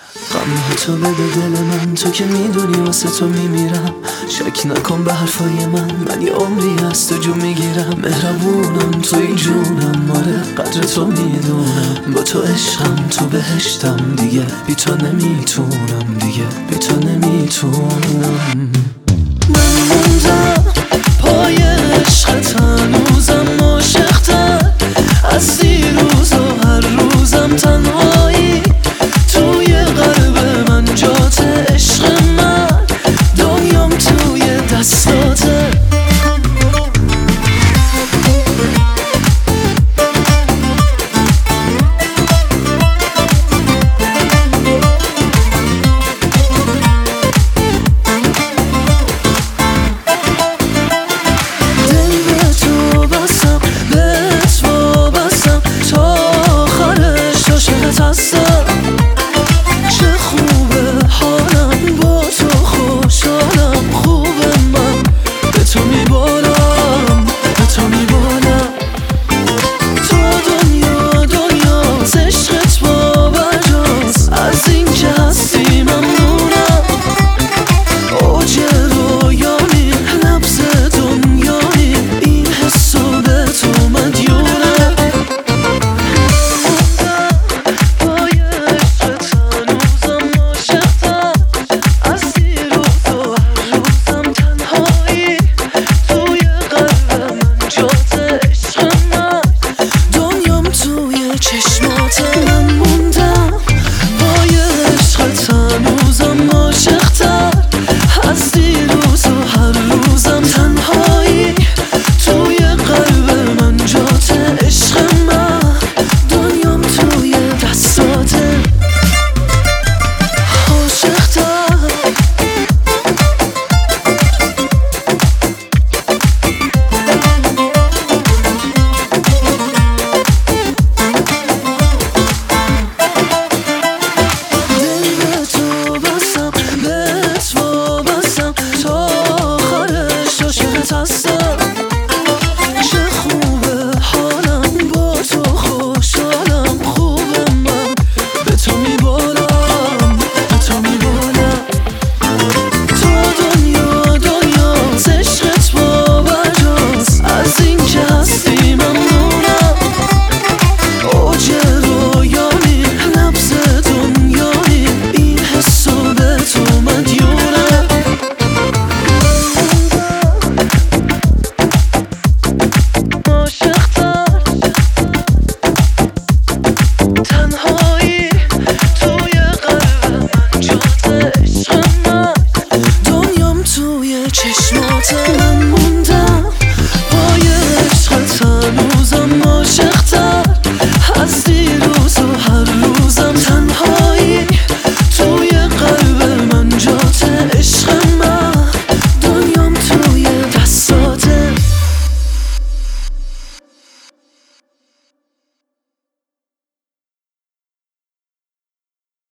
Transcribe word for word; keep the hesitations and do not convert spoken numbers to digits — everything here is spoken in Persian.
غم تو بده دل من، تو که میدونی واسه تو میمیرم. شک نکن به حرفای من، من یه عمری از تو جو میگیرم. مهربونم توی جونم، آره قدر تو میدونم. با تو عشقم تو بهشتم، دیگه بی تو نمیتونم، دیگه بی تو نمیتونم. من موندم پای عشقت، هنوزم عاشق‌تر از دیروز و هر روزم تنها